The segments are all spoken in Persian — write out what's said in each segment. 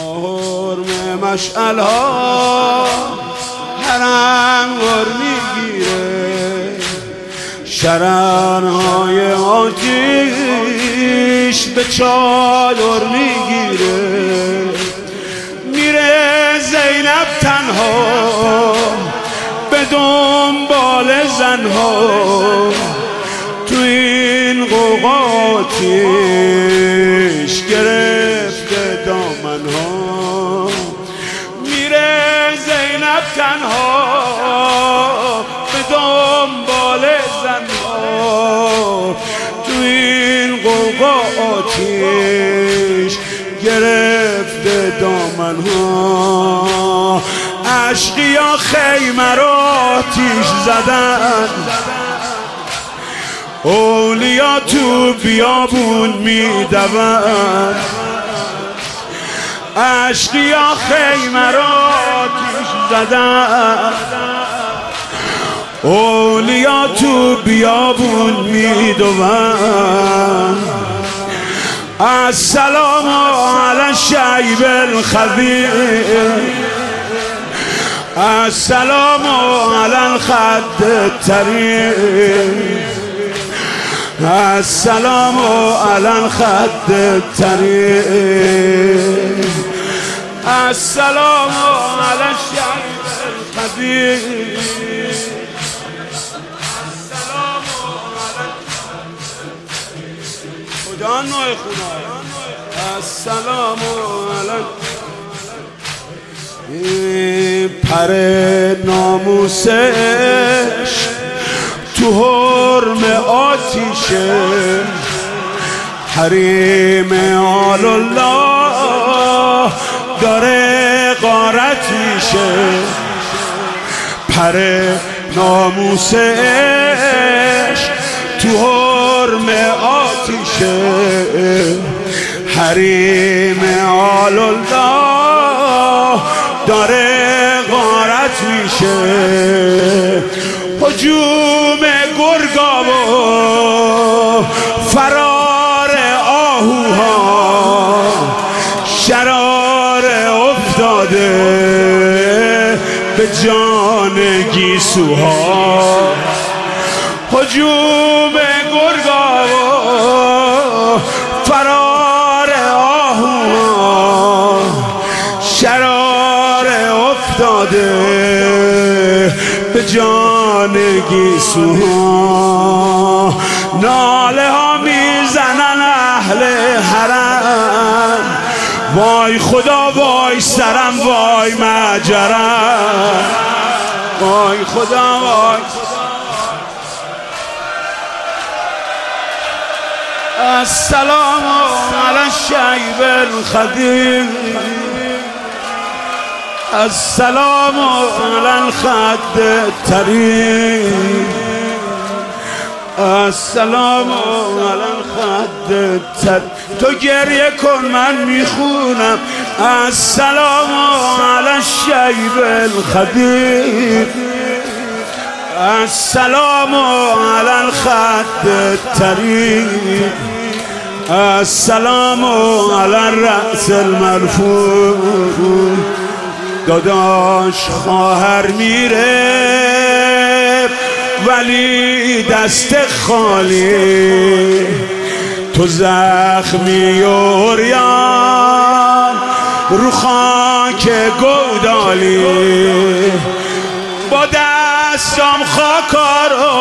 حرم مشعل ها هر انوار میگیره، شررهای آتیش به چادر میگیره. میره زینب تنها به دنبال زنها، تو این قوقا آتیش گرفته دامنها. میره زینب تنها به دنبال زنها، تو این قوقا آتیش گرفته دامنها. عشقیا خیمه را آتیش زدن، اولیا تو بیابون میدون. عشقیا خیمه را آتیش زدن، اولیا تو بیابون میدون. السلام علی الشیب الخضیر، السلام علی الخد الطریر، السلام علی الخد الطریر، السلام علی الشیب الخضیر، السلام علی خدا نوع خدا، السلام علی پر ناموسش تو حرم آتیشه، حریم آل الله داره غارت میشه. پر ناموسش تو حرم آتیشه، حریم آل الله داره غارت میشه. هجوم گرگا و فرار آهوها، شرار افتاده به جان گیسوها. هجوم گرگا و فرار آهوها، شرار افتاده به جان گیسوها. ناله ها میزنن اهل حرم، وای خدا وای سرم وای مجرم، وای خدا وای. السلام علی الشیب الخضیر، السلام علی الخد الطریر، السلام علی الخد الطریر. تو گریه کن من میخونم. السلام علی الشیب الخضیر، السلام علی الخد الطریر، السلام علی الرأس المرفوع. داداش خواهر میره ولی دست خالی، تو زخمی و عریان رو خاک گودالی. با دستم خاکارو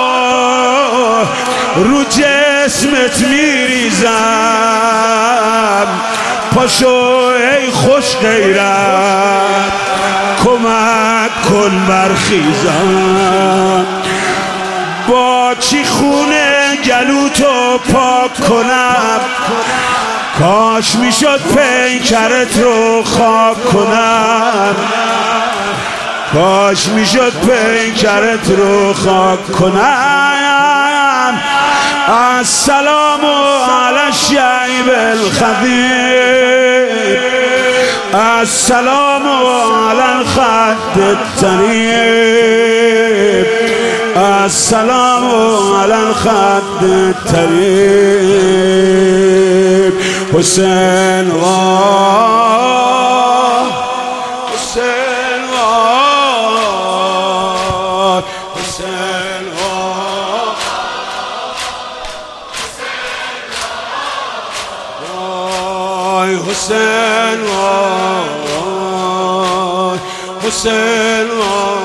رو جسمت میریزم، پاشو ای خوش غیرت کمک کن برخیزم. با چی خونه گلوتو پاک کنم، کاش میشد پیکرت رو خاک کنم، کاش میشد پیکرت رو خاک کنم. السلام علی الشیب الخضیر، السلام علی الخد الطریر، السلام علی الخد الطریر. حسین حسین وای حسین وای